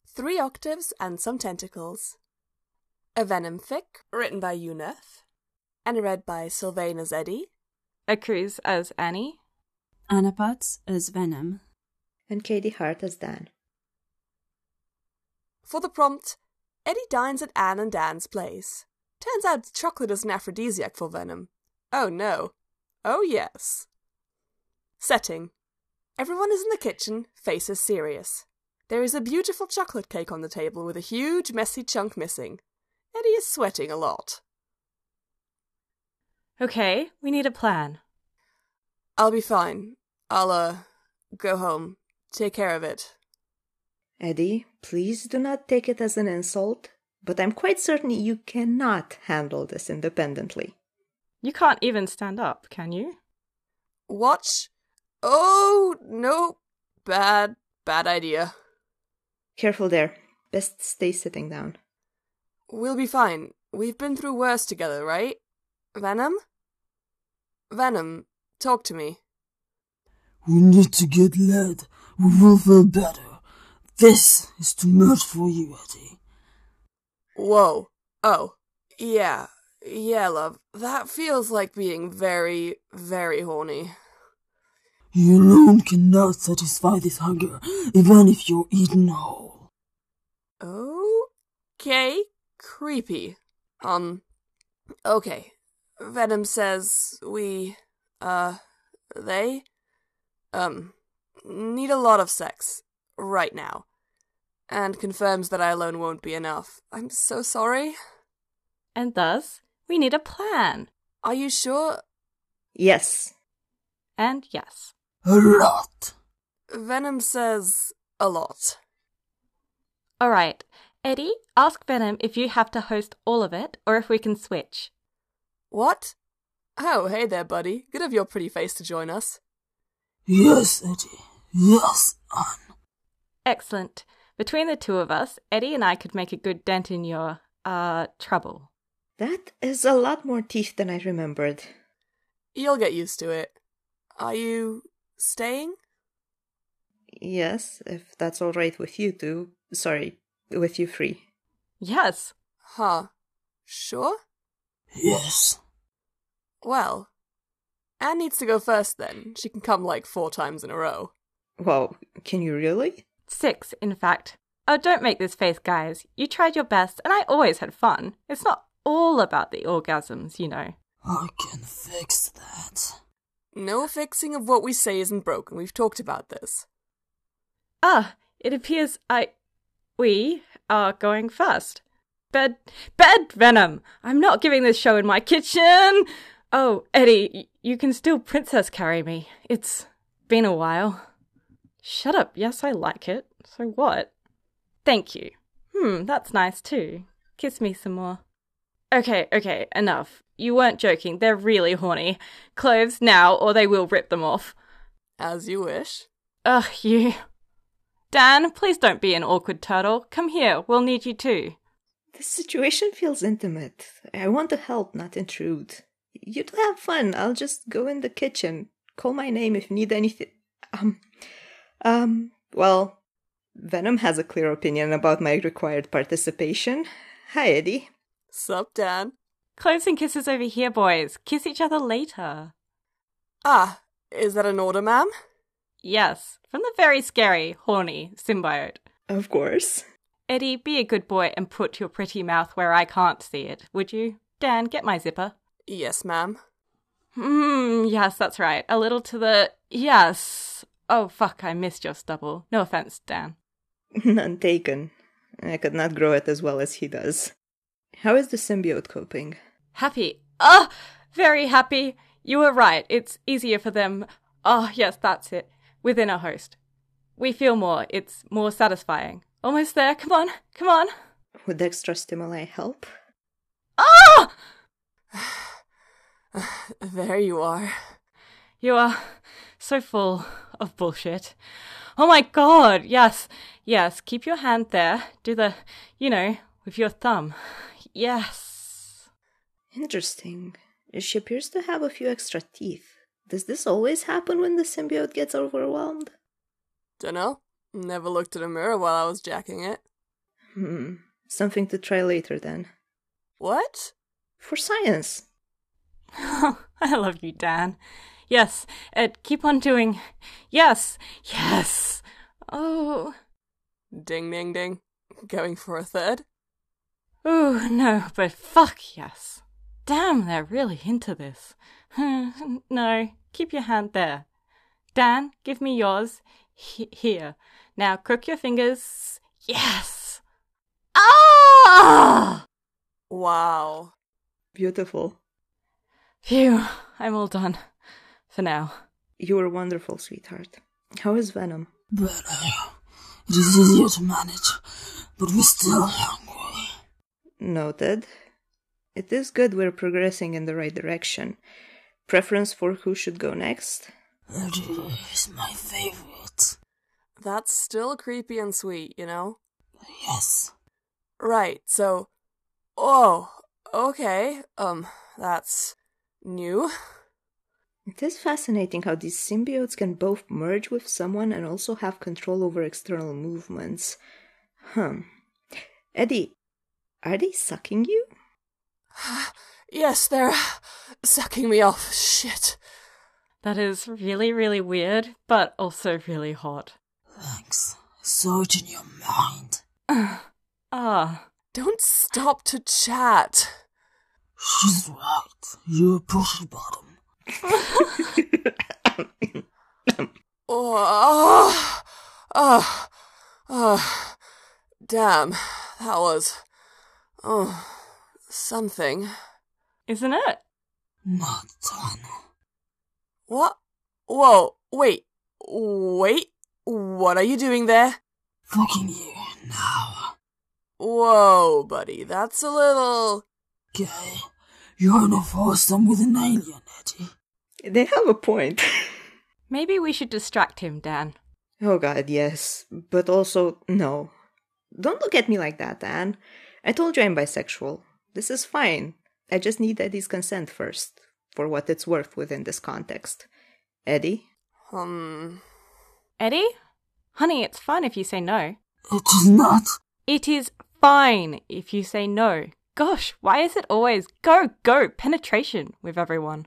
3 Octaves and Some Tentacles. A Venom fic, written by Uneth, and read by Sylvain as Eddie, A Cruz as Annie, Anna Potts as Venom, and Katie Hart as Dan. For the prompt, Eddie dines at Anne and Dan's place. Turns out chocolate is an aphrodisiac for Venom. Oh no. Oh yes. Setting. Everyone is in the kitchen, faces serious. There is a beautiful chocolate cake on the table with a huge messy chunk missing. Eddie is sweating a lot. Okay, we need a plan. I'll be fine. I'll, go home. Take care of it. Eddie, please do not take it as an insult, but I'm quite certain you cannot handle this independently. You can't even stand up, can you? Watch. Oh, no. Bad idea. Careful there. Best stay sitting down. We'll be fine. We've been through worse together, right? Venom? Venom, talk to me. We need to get laid. We will feel better. This is too much for you, Eddie. Whoa. Oh. Yeah, love. That feels like being very, very horny. You alone cannot satisfy this hunger, even if you're eaten whole. Okay. Creepy. Okay. Venom says they need a lot of sex. Right now. And confirms that I alone won't be enough. I'm so sorry. And thus, we need a plan. Are you sure? Yes. And yes. A lot. Venom says a lot. Alright, Eddie, ask Venom if you have to host all of it, or if we can switch. What? Oh, hey there, buddy. Good of your pretty face to join us. Yes, Eddie. Yes, Anne. Excellent. Between the two of us, Eddie and I could make a good dent in your, trouble. That is a lot more teeth than I remembered. You'll get used to it. Are you staying? Yes, if that's all right with you two. Sorry, with you three. Yes. Huh. Sure? Yes. Well, Anne needs to go first then. She can come like 4 times in a row. Wow, can you really? 6, in fact. Oh, don't make this face, guys. You tried your best, and I always had fun. It's not all about the orgasms, you know. I can fix that. No fixing of what we say isn't broken. We've talked about this. It appears we are going first. Bed, Venom! I'm not giving this show in my kitchen! Oh, Eddie, you can still princess carry me. It's been a while. Shut up, yes, I like it. So what? Thank you. That's nice too. Kiss me some more. Okay, enough. You weren't joking, they're really horny. Clothes now, or they will rip them off. As you wish. Ugh, you. Dan, please don't be an awkward turtle. Come here, we'll need you too. This situation feels intimate. I want to help, not intrude. You two have fun. I'll just go in the kitchen. Call my name if you need anything. Well, Venom has a clear opinion about my required participation. Hi, Eddie. Sup, Dan? Clothes and kisses over here, boys. Kiss each other later. Is that an order, ma'am? Yes, from the very scary, horny symbiote. Of course. Eddie, be a good boy and put your pretty mouth where I can't see it, would you? Dan, get my zipper. Yes, ma'am. Yes, that's right. A little to the... Yes. Oh, fuck, I missed your stubble. No offense, Dan. None taken. I could not grow it as well as he does. How is the symbiote coping? Happy. Very happy. You were right. It's easier for them. Yes, that's it. Within a host. We feel more. It's more satisfying. Almost there. Come on. Would extra stimuli help? There you are. You are so full of bullshit. Oh my god, yes, keep your hand there. Do the, with your thumb. Yes. Interesting. She appears to have a few extra teeth. Does this always happen when the symbiote gets overwhelmed? Dunno. Never looked at a mirror while I was jacking it. Something to try later then. What? For science. I love you, Dan. Yes, Ed, keep on doing. Yes, yes. Oh. Ding, ding, ding. Going for a third? Ooh, no, but fuck yes. Damn, they're really into this. No, keep your hand there. Dan, give me yours. Here. Now crook your fingers. Yes! Ah! Wow. Beautiful. Phew, I'm all done. For now. You were wonderful, sweetheart. How is Venom? Better. It is easier to manage, but we're still hungry. Noted. It is good we're progressing in the right direction. Preference for who should go next? Eddie is my favorite. That's still creepy and sweet, you know? Yes. Right, so... Oh, okay. That's... new. It is fascinating how these symbiotes can both merge with someone and also have control over external movements. Eddie, are they sucking you? Yes, they're sucking me off. Shit. That is really, really weird, but also really hot. Thanks. Search in your mind. Don't stop to chat. She's right. You're a pussy bottom. Damn, that was, something. Isn't it? Not done. What? Whoa, wait, what are you doing there? Fucking you now. Whoa, buddy, that's a little... Gay. You're in a foursome with an alien, Eddie. They have a point. Maybe we should distract him, Dan. Oh god, yes. But also, no. Don't look at me like that, Dan. I told you I'm bisexual. This is fine. I just need Eddie's consent first, for what it's worth within this context. Eddie? Eddie? Honey, it's fine if you say no. It is not. It is fine if you say no. Gosh, why is it always go, penetration with everyone?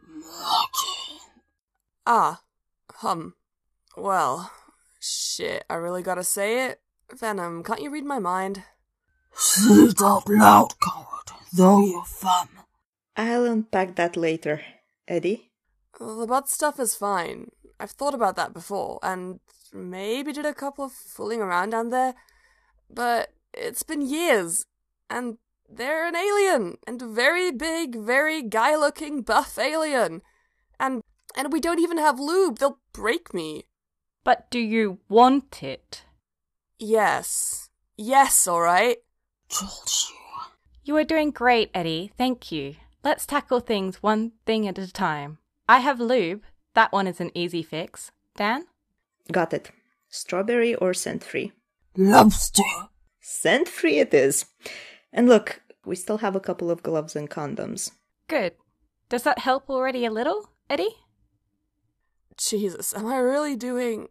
Well, shit, I really gotta say it. Venom, can't you read my mind? Say it out loud, coward, though you're femme. I'll unpack that later. Eddie? The butt stuff is fine. I've thought about that before, and maybe did a couple of fooling around down there, but it's been years, and they're an alien, and a very big, very guy-looking, buff alien, and we don't even have lube. They'll break me. But do you want it? Yes, alright. Told you. You are doing great, Eddie. Thank you. Let's tackle things one thing at a time. I have lube. That one is an easy fix. Dan? Got it. Strawberry or scent-free? Lobster. Scent-free it is. And look, we still have a couple of gloves and condoms. Good. Does that help already a little, Eddie? Jesus, am I really doing...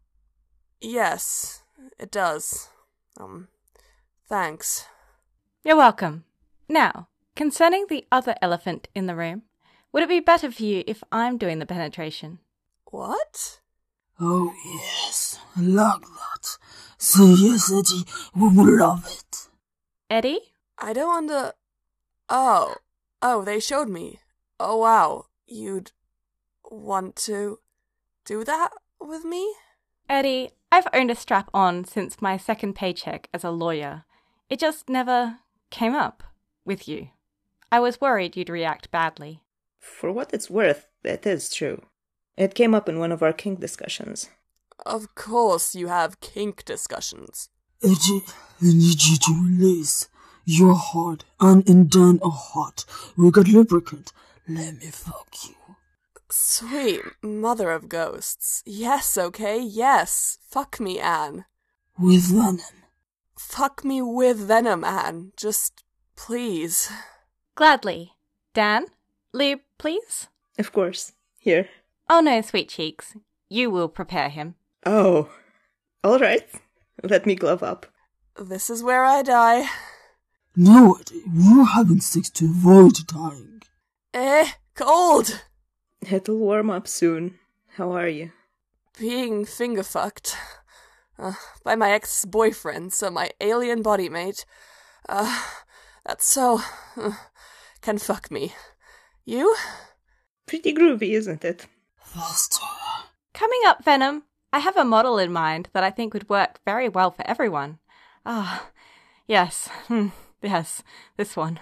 Yes, it does. Thanks. You're welcome. Now, concerning the other elephant in the room, would it be better for you if I'm doing the penetration? What? Oh, yes. I like that. Say yes, Eddie. We will love it. Eddie? I don't Oh, they showed me. Oh, wow. You'd want to do that with me? Eddie, I've owned a strap-on since my second paycheck as a lawyer. It just never came up with you. I was worried you'd react badly. For what it's worth, that is true. It came up in one of our kink discussions. Of course you have kink discussions. Eddie, I need you to release. You're hard, and Dan are hot. We got lubricant. Let me fuck you. Sweet mother of ghosts. Yes, okay, yes. Fuck me, Anne. With venom. Fuck me with venom, Anne. Just, please. Gladly. Dan? Lube, please? Of course. Here. Oh no, sweet cheeks. You will prepare him. Oh. All right. Let me glove up. this is where I die. No, Eddie, we're having sex to avoid dying. Cold! It'll warm up soon. How are you? Being finger-fucked. By my ex-boyfriend, so my alien body mate. That's so... can fuck me. You? Pretty groovy, isn't it? Faster. Coming up, Venom, I have a model in mind that I think would work very well for everyone. Yes. Yes, this one.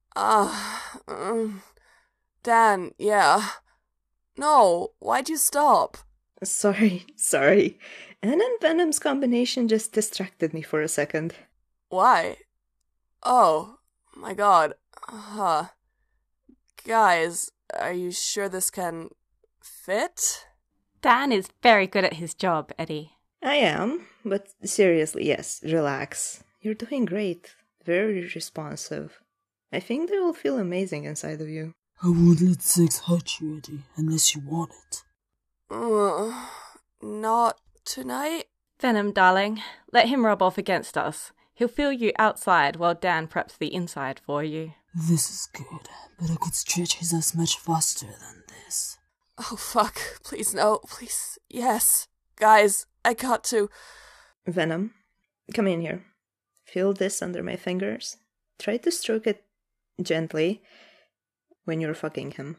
Dan, yeah. No, why'd you stop? Sorry. Anne and Venom's combination just distracted me for a second. Why? Oh, my god. Guys, are you sure this can fit? Dan is very good at his job, Eddie. I am, but seriously, yes, relax. You're doing great. Very responsive. I think they will feel amazing inside of you. I won't let sex hurt you, Eddie, unless you want it. Not tonight? Venom, darling, let him rub off against us. He'll feel you outside while Dan preps the inside for you. This is good, but I could stretch his ass much faster than this. Oh, fuck. Please, no. Please. Yes. Guys, I got to... Venom, come in here. Feel this under my fingers. Try to stroke it gently when you're fucking him.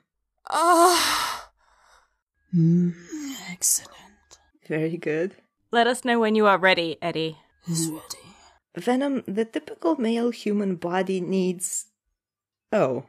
Excellent. Very good. Let us know when you are ready, Eddie. He's ready. Venom, the typical male human body needs... Oh.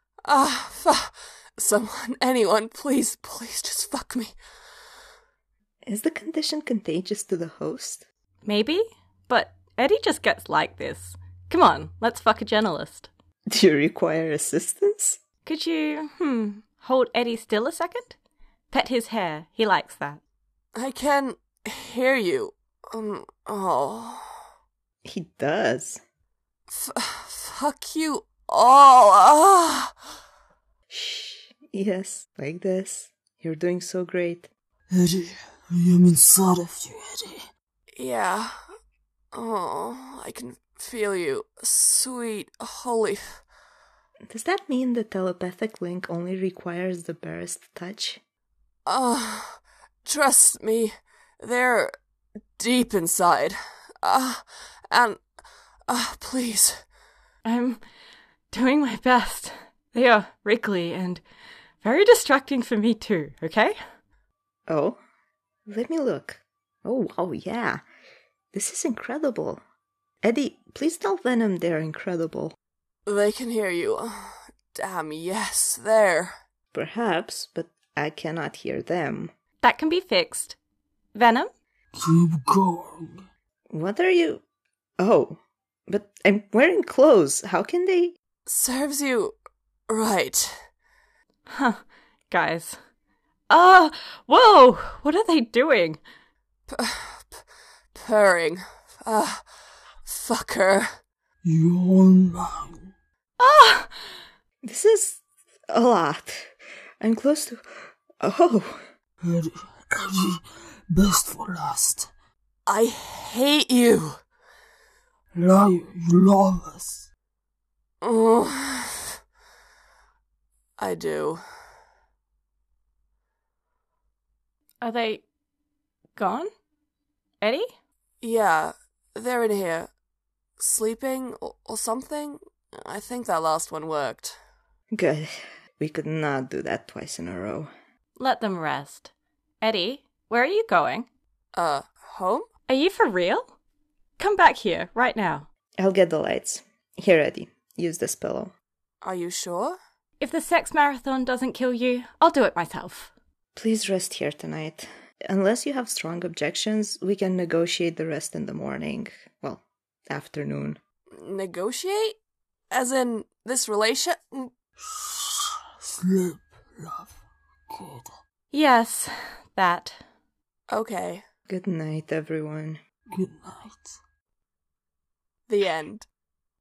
Someone, anyone, please just fuck me. Is the condition contagious to the host? Maybe, but Eddie just gets like this. Come on, let's fuck a journalist. Do you require assistance? Could you, hold Eddie still a second? Pet his hair, he likes that. I can hear you. He does. Fuck you all. Shh. Yes, like this. You're doing so great. Eddie, I am inside of you, Eddie. Yeah. I can feel you. Sweet, holy... Does that mean the telepathic link only requires the barest touch? Trust me, they're deep inside. Please. I'm doing my best. They are wriggly and very distracting for me too, okay? Oh, let me look. Oh, wow, yeah. This is incredible. Eddie, please tell Venom they're incredible. They can hear you. Damn, yes, there. Perhaps, but I cannot hear them. That can be fixed. Venom? Keep going. What are you... Oh, but I'm wearing clothes. How can they... Serves you right. Huh, guys. Whoa! What are they doing? Purring. Fucker. You're mine. This is a lot. I'm close to... Oh. Eddie, best for last. I hate you. Liar, you love us. I do. Are they gone? Eddie? Yeah, they're in here. Sleeping or something? I think that last one worked. Good. We could not do that twice in a row. Let them rest. Eddie, where are you going? Home? Are you for real? Come back here, right now. I'll get the lights. Here, Eddie. Use this pillow. Are you sure? If the sex marathon doesn't kill you, I'll do it myself. Please rest here tonight. Unless you have strong objections, we can negotiate the rest in the morning. Well, afternoon. Negotiate? As in, this relation? Sleep, love. Good. Yes, that. Okay. Good night, everyone. Good night. The end.